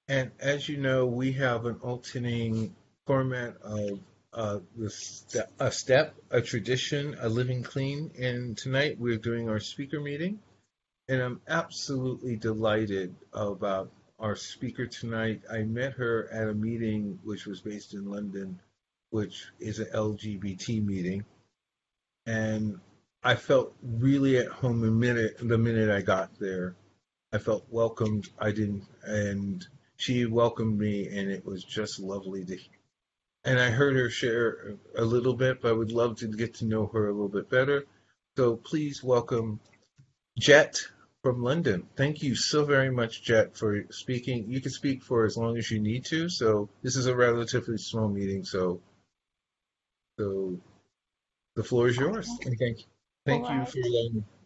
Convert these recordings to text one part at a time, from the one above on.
And as you know, we have an alternating format of a step, a tradition, a living clean. And tonight we're doing our speaker meeting. And I'm absolutely delighted about our speaker tonight. I met her at a meeting which was based in London, which is an LGBT meeting. And I felt really at home the minute I got there. I felt welcomed. I didn't, and she welcomed me, and it was just lovely to. And I heard her share a little bit, but I would love to get to know her a little bit better. So please welcome Jet from London. Thank you so very much, Jet, for speaking. You can speak for as long as you need to. So this is a relatively small meeting. So the floor is yours. Okay. And All thank you right. for letting me.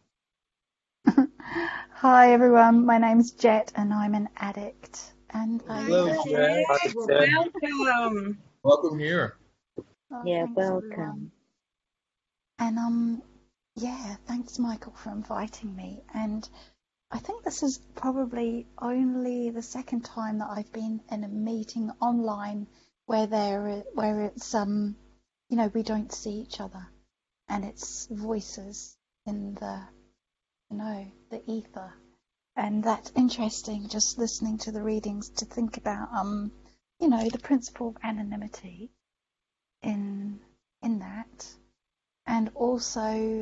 Hi everyone, my name's Jet and I'm an addict and I Hello, love Hi, Jet. Ed. Well, welcome. Welcome here. oh, Yeah, thanks everyone. welcome. And yeah, thanks Michael for inviting me. And I think this is probably only the second time that I've been in a meeting online where it's we don't see each other and it's voices in the ether. And that's interesting, just listening to the readings to think about, the principle of anonymity in that, and also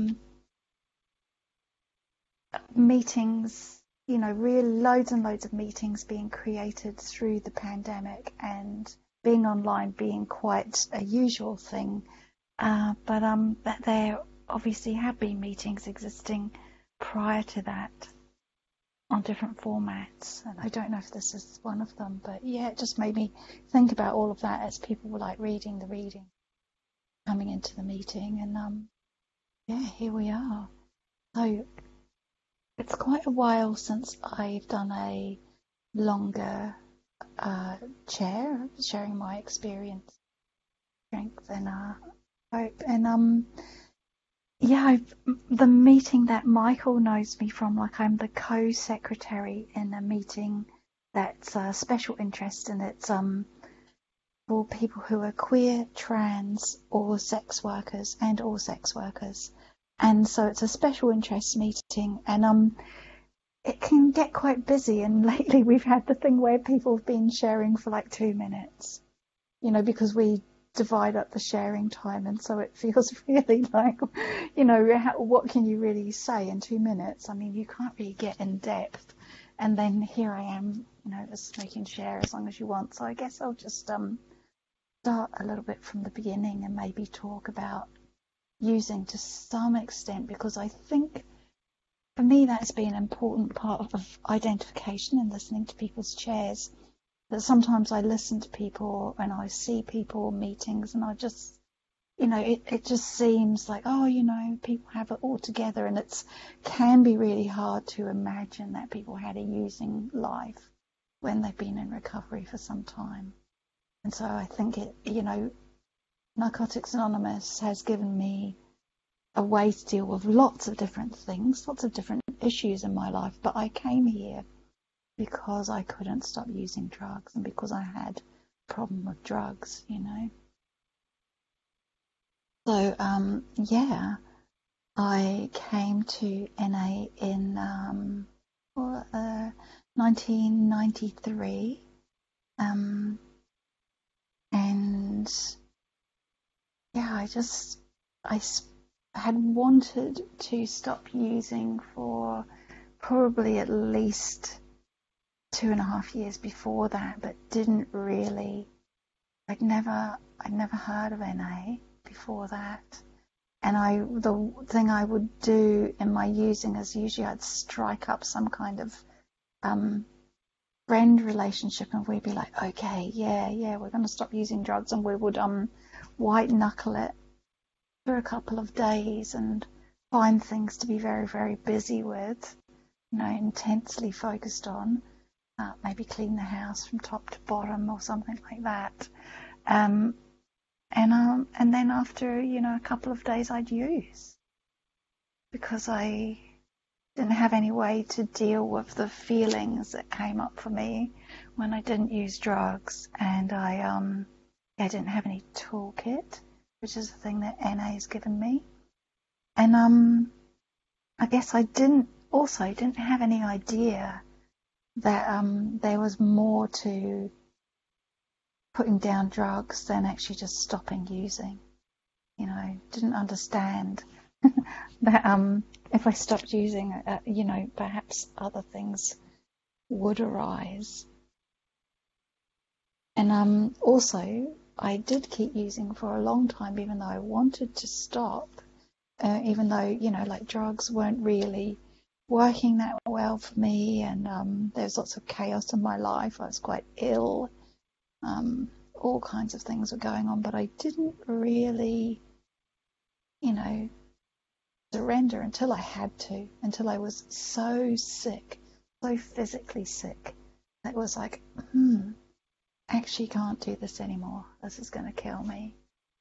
meetings, real loads and loads of meetings being created through the pandemic, and being online being quite a usual thing. But that there obviously have been meetings existing prior to that, on different formats, and I don't know if this is one of them, but yeah, it just made me think about all of that as people were like reading the reading, coming into the meeting, and yeah, here we are. So it's quite a while since I've done a longer sharing my experience, strength, and hope, and yeah, the meeting that Michael knows me from, like I'm the co-secretary in a meeting that's a special interest, and it's for people who are queer, trans, or sex workers, and all sex workers. And so it's a special interest meeting, and it can get quite busy. And lately we've had the thing where people have been sharing for like 2 minutes, because we divide up the sharing time, and so it feels really like, what can you really say in 2 minutes? I mean, you can't really get in depth, and then here I am, just making share as long as you want. So I guess I'll just start a little bit from the beginning and maybe talk about using to some extent, because I think for me that's been an important part of identification and listening to people's shares, that sometimes I listen to people and I see people meetings, and I just, it just seems like, people have it all together, and it can be really hard to imagine that people had a using life when they've been in recovery for some time. And so I think Narcotics Anonymous has given me a way to deal with lots of different things, lots of different issues in my life, but I came here because I couldn't stop using drugs, and because I had a problem with drugs, So, yeah, I came to NA in 1993, and yeah, I had wanted to stop using for probably at least 2.5 years before that, but didn't really. I'd never heard of NA before that. And the thing I would do in my using is usually I'd strike up some kind of friend relationship, and we'd be like, okay, yeah, we're going to stop using drugs, and we would white knuckle it for a couple of days and find things to be very, very busy with, intensely focused on, maybe clean the house from top to bottom or something like that. And then after, a couple of days I'd use, because I didn't have any way to deal with the feelings that came up for me when I didn't use drugs, and I didn't have any toolkit, which is the thing that NA has given me, and I guess I didn't have any idea that there was more to putting down drugs than actually just stopping using. Didn't understand that if I stopped using, perhaps other things would arise. And also, I did keep using for a long time, even though I wanted to stop, even though, like drugs weren't really working that well for me, and there was lots of chaos in my life. I was quite ill. All kinds of things were going on, but I didn't really, surrender until I had to, until I was so sick, so physically sick, that it was like, actually can't do this anymore. This is going to kill me,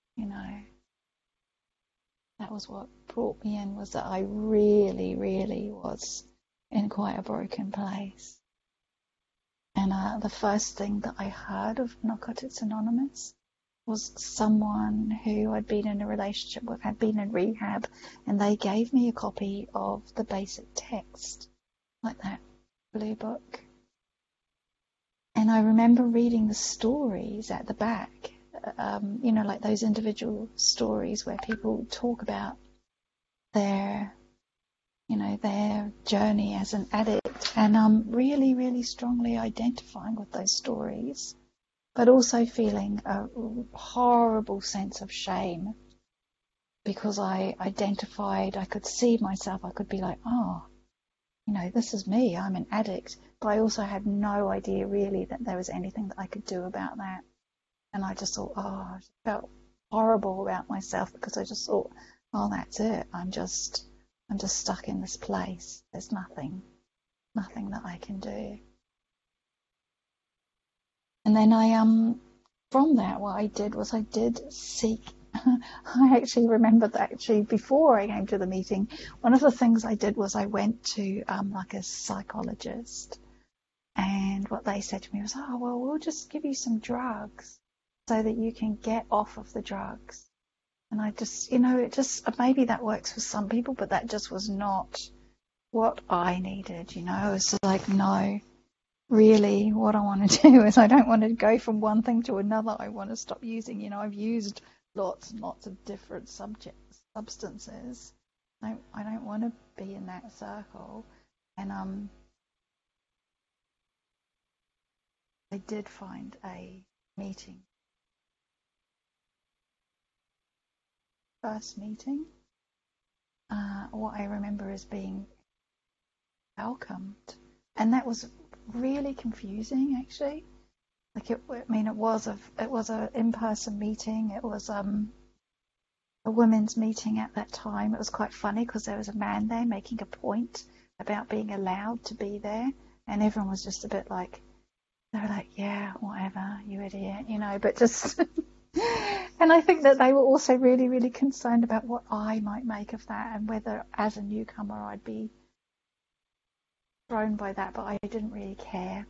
That was what brought me in, was that I really, really was in quite a broken place. And the first thing that I heard of Narcotics Anonymous was someone who I'd been in a relationship with, had been in rehab, and they gave me a copy of the basic text, like that blue book. And I remember reading the stories at the back, like those individual stories where people talk about their journey as an addict, and really, really strongly identifying with those stories, but also feeling a horrible sense of shame because I could see myself, I could be like, this is me, I'm an addict, but I also had no idea really that there was anything that I could do about that. And I just thought, I felt horrible about myself because I just thought, that's it, I'm just stuck in this place. There's nothing that I can do. And then from that, what I did was I did seek. I actually remember that before I came to the meeting, one of the things I did was I went to like a psychologist, and what they said to me was, we'll just give you some drugs so that you can get off of the drugs. And I just, maybe that works for some people, but that just was not what I needed, It was like, no, really, what I want to do is I don't want to go from one thing to another. I want to stop using, I've used lots and lots of different substances. I don't want to be in that circle. And I did find a meeting. First meeting, what I remember is being welcomed, and that was really confusing, actually. Like it was a in-person meeting. It was a women's meeting at that time. It was quite funny because there was a man there making a point about being allowed to be there, and everyone was just a bit like, they were like, yeah, whatever, you idiot, but just. And I think that they were also really, really concerned about what I might make of that, and whether as a newcomer I'd be thrown by that, but I didn't really care.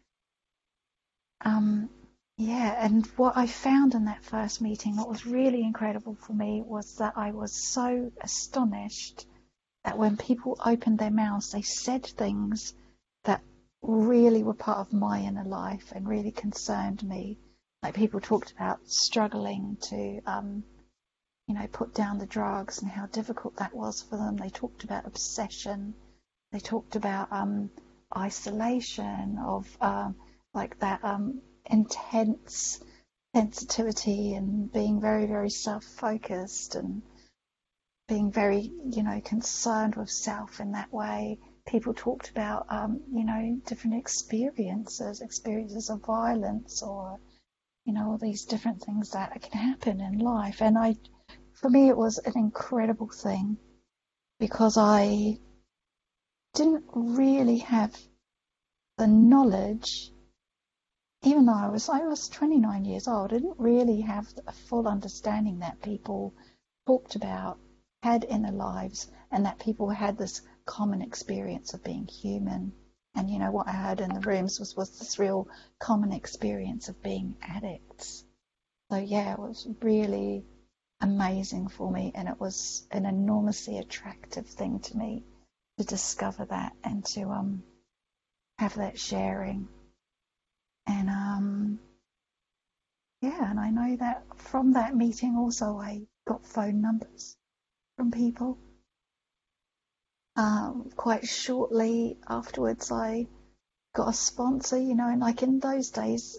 And what I found in that first meeting, what was really incredible for me, was that I was so astonished that when people opened their mouths, they said things that really were part of my inner life and really concerned me. Like people talked about struggling to, put down the drugs and how difficult that was for them. They talked about obsession. They talked about isolation, of like that intense sensitivity and being very, very self-focused and being very, concerned with self in that way. People talked about, different experiences of violence, or all these different things that can happen in life. And for me, it was an incredible thing because I didn't really have the knowledge, even though I was 29 years old, I didn't really have a full understanding that people talked about, had inner lives, and that people had this common experience of being human. And, you know, what I heard in the rooms was this real common experience of being addicts. So, yeah, it was really amazing for me, and it was an enormously attractive thing to me to discover that and to have that sharing. And yeah, and I know that from that meeting also I got phone numbers from people. Quite shortly afterwards I got a sponsor, you know, and like in those days,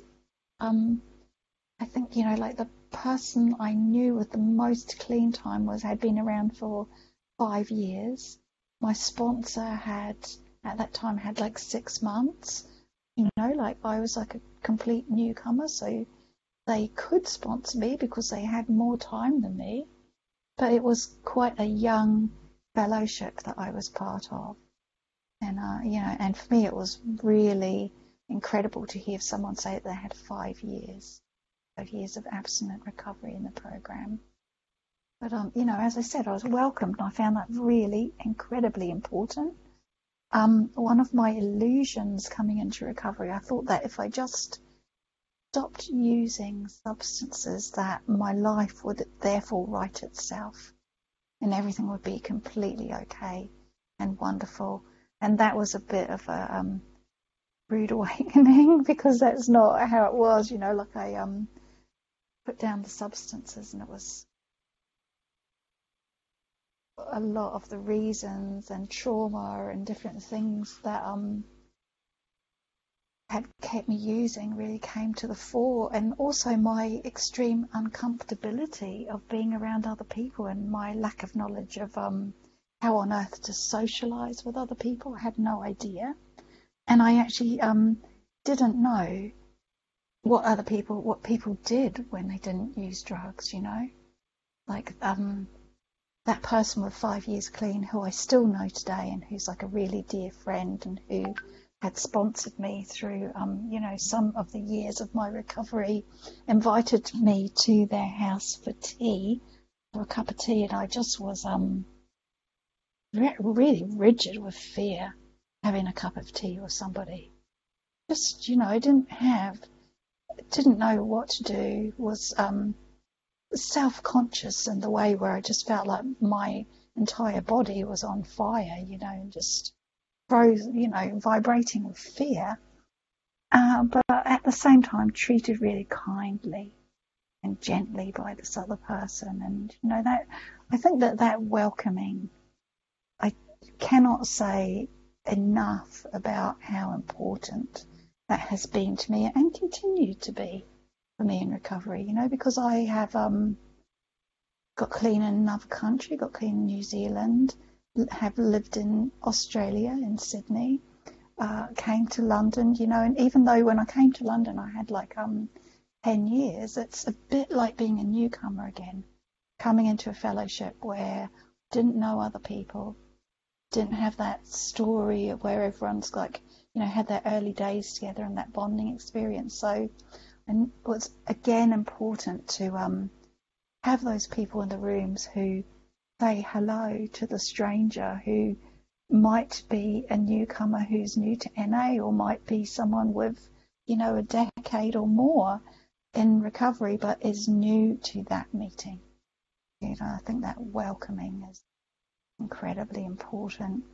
I think, you know, like the person I knew with the most clean time had been around for 5 years. My sponsor had, at that time, had like 6 months. You know, like I was like a complete newcomer, so they could sponsor me because they had more time than me. But it was quite a young fellowship that I was part of. And, you know, and for me it was really incredible to hear someone say that they had 5 years of abstinent recovery in the program. But, you know, as I said, I was welcomed, and I found that really incredibly important. One of my illusions coming into recovery, I thought that if I just stopped using substances, that my life would therefore right itself and everything would be completely okay and wonderful. And that was a bit of a rude awakening, because that's not how it was, you know, like I put down the substances, and it was a lot of the reasons and trauma and different things that had kept me using really came to the fore, and also my extreme uncomfortability of being around other people and my lack of knowledge of how on earth to socialize with other people. I had no idea, and I actually didn't know what people did when they didn't use drugs, you know, like that person with 5 years clean who I still know today, and who's like a really dear friend, and who had sponsored me through, you know, some of the years of my recovery, invited me to their house for tea, for a cup of tea, and I just was really rigid with fear having a cup of tea with somebody. Just, you know, I didn't know what to do, was self-conscious in the way where I just felt like my entire body was on fire, you know, and just froze, you know, vibrating with fear, but at the same time treated really kindly and gently by this other person. And, you know, that I think that welcoming, I cannot say enough about how important that has been to me and continue to be for me in recovery, you know, because I have got clean in another country, got clean in New Zealand, have lived in Australia, in Sydney, came to London, you know, and even though when I came to London I had like 10 years, it's a bit like being a newcomer again, coming into a fellowship where I didn't know other people, didn't have that story of where everyone's like, you know, had their early days together and that bonding experience. So, and it was again important to have those people in the rooms who say hello to the stranger who might be a newcomer who's new to NA, or might be someone with, you know, a decade or more in recovery but is new to that meeting. You know, I think that welcoming is incredibly important.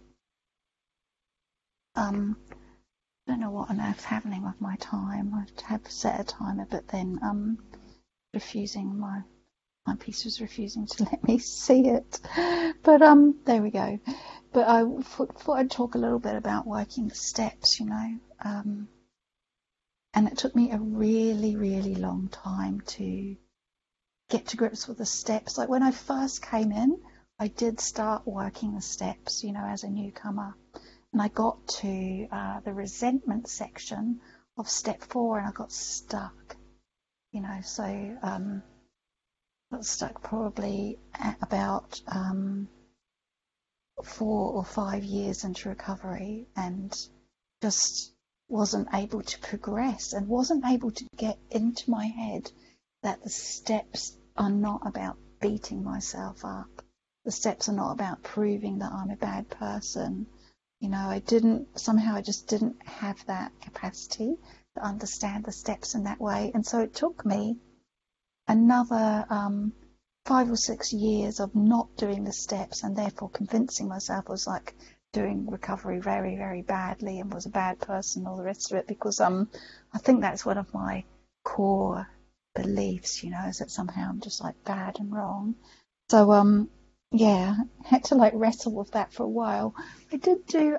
I don't know what on earth's happening with my time. I have set a timer, but then my piece was refusing to let me see it. But there we go. But I thought I'd talk a little bit about working the steps, you know. And it took me a really, really long time to get to grips with the steps. Like when I first came in, I did start working the steps, you know, as a newcomer. And I got to the resentment section of step 4, and I got stuck, you know. So I got stuck probably at about 4 or 5 years into recovery, and just wasn't able to progress, and wasn't able to get into my head that the steps are not about beating myself up. The the steps are not about proving that I'm a bad person. I just didn't have that capacity to understand the steps in that way. And so it took me another 5 or 6 years of not doing the steps, and therefore convincing myself I was like doing recovery very, very badly and was a bad person, all the rest of it, because I think that's one of my core beliefs, is that somehow I'm just like bad and wrong. So I had to like wrestle with that for a while. I did do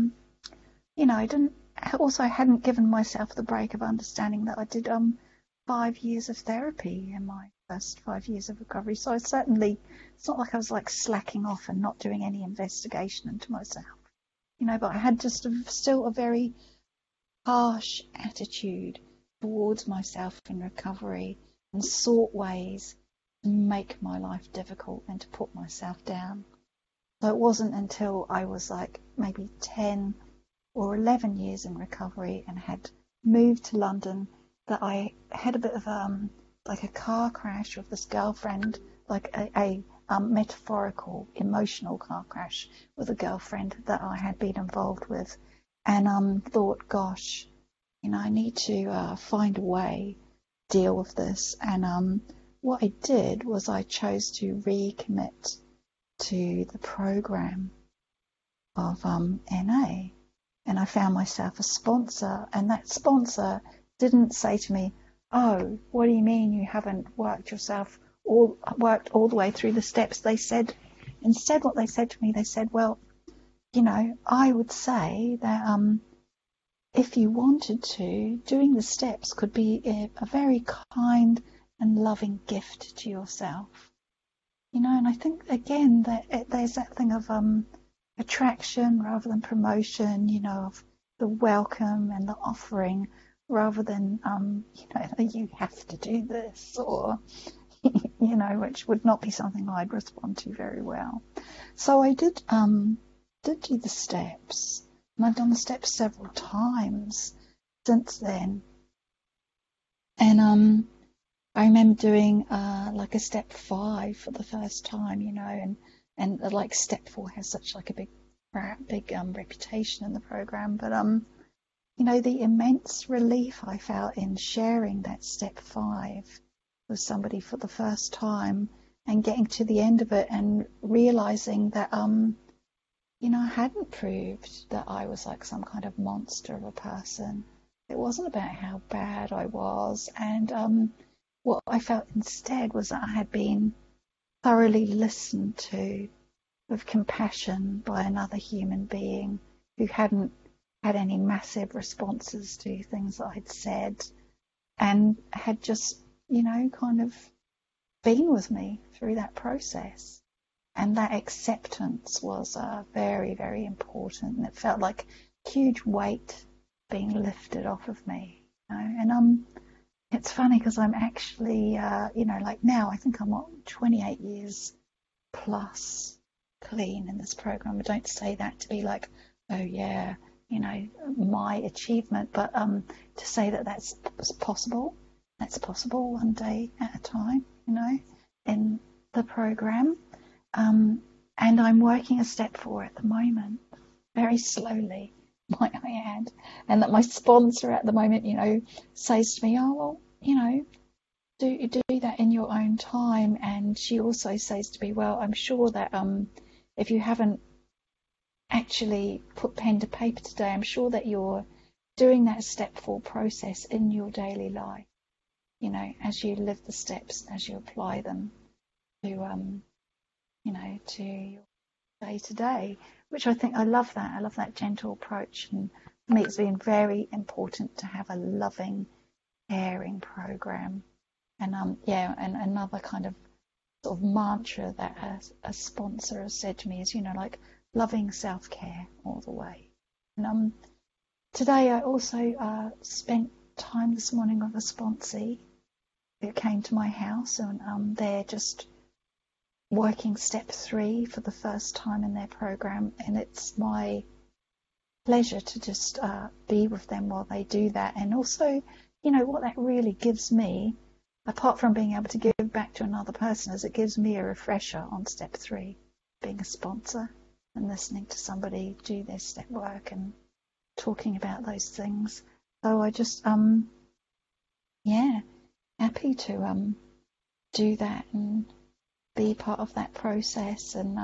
I hadn't given myself the break of understanding that I did 5 years of therapy in my first 5 years of recovery. So it's not like I was like slacking off and not doing any investigation into myself, but I had just still a very harsh attitude towards myself in recovery, and sought ways to make my life difficult and to put myself down. So it wasn't until I was like maybe 10 or 11 years in recovery and had moved to London that I had a bit of like a car crash with this girlfriend, like a metaphorical, emotional car crash with a girlfriend that I had been involved with, and thought, gosh, I need to find a way to deal with this. And what I did was I chose to recommit to the program of NA, and I found myself a sponsor, and that sponsor didn't say to me, "Oh, what do you mean you haven't worked all the way through the steps?" Instead what they said to me, they said, "Well, I would say that if you wanted to, doing the steps could be a very kind and loving gift to yourself." And I think again that there's that thing of attraction rather than promotion, of the welcome and the offering, rather than you have to do this, or which would not be something I'd respond to very well. So I did do the steps, and I've done the steps several times since then. And I remember doing like a step 5 for the first time, and like step 4 has such like a big reputation in the program, but the immense relief I felt in sharing that step 5 with somebody for the first time, and getting to the end of it and realizing that I hadn't proved that I was like some kind of monster of a person. It wasn't about how bad I was, and what I felt instead was that I had been thoroughly listened to with compassion by another human being who hadn't had any massive responses to things that I'd said, and had just, kind of been with me through that process. And that acceptance was very, very important, and it felt like a huge weight being lifted off of me. And it's funny because I'm actually, like now I think I'm 28 years plus clean in this program. I don't say that to be like, oh yeah, my achievement, but to say that that's possible. That's possible one day at a time, in the program. And I'm working a step 4 at the moment, very slowly, might I add. And that my sponsor at the moment, says to me, "Oh, well, do that in your own time." And she also says to me, "Well, I'm sure that if you haven't actually put pen to paper today, I'm sure that you're doing that step 4 process in your daily life, as you live the steps, as you apply them to to your day to day," which I think I love that. I love that gentle approach, and for me it's been very important to have a loving, caring program. And and another kind of sort of mantra that a sponsor has said to me is, like loving self-care all the way. And today I also spent time this morning with a sponsee who came to my house, and they're just working step 3 for the first time in their program, and it's my pleasure to just be with them while they do that. And also, what that really gives me, apart from being able to give back to another person, is it gives me a refresher on step 3. being a sponsor and listening to somebody do their step work and talking about those things. So I just happy to do that and be part of that process, and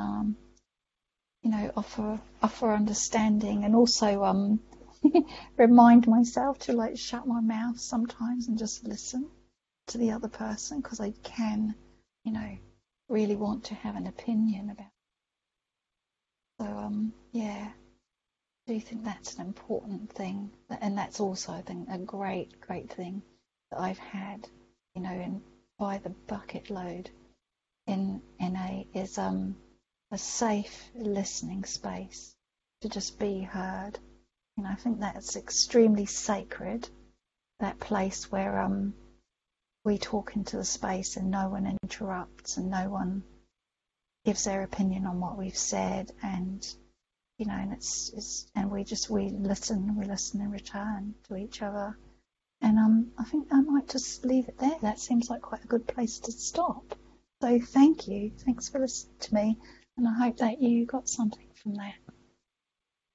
offer understanding, and also remind myself to like shut my mouth sometimes and just listen to the other person, because I can really want to have an opinion about it. So I do think that's an important thing, and that's also, I think, a great thing that I've had, and by the bucket load in NA is a safe listening space to just be heard. I think that's extremely sacred, that place where we talk into the space and no one interrupts and no one gives their opinion on what we've said, and and we listen in return to each other. And I think I might just leave it there. That seems like quite a good place to stop. So thanks for listening to me, and I hope that you got something from that.